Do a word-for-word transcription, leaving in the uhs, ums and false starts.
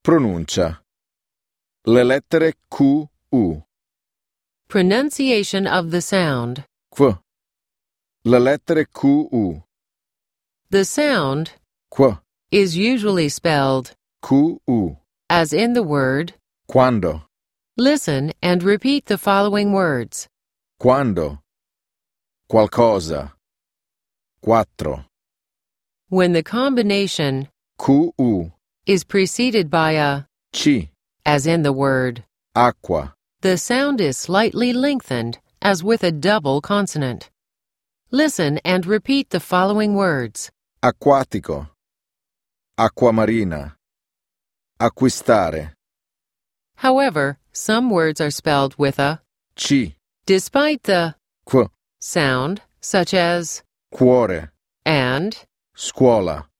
Pronuncia. Le lettere Q, U. Pronunciation of the sound. Qu. Le lettere Q, U. The sound Qu. is usually spelled Q, U. as in the word. Quando. Listen and repeat the following words. Quando. Qualcosa. Quattro. When the combination Q, U. is preceded by a C. as in the word, Acqua. the sound is slightly lengthened as with a double consonant. Listen and repeat the following words. Acquatico. Acquamarina. Acquistare. However, some words are spelled with a C. despite the Qu. sound, such as Cuore. and, Scuola.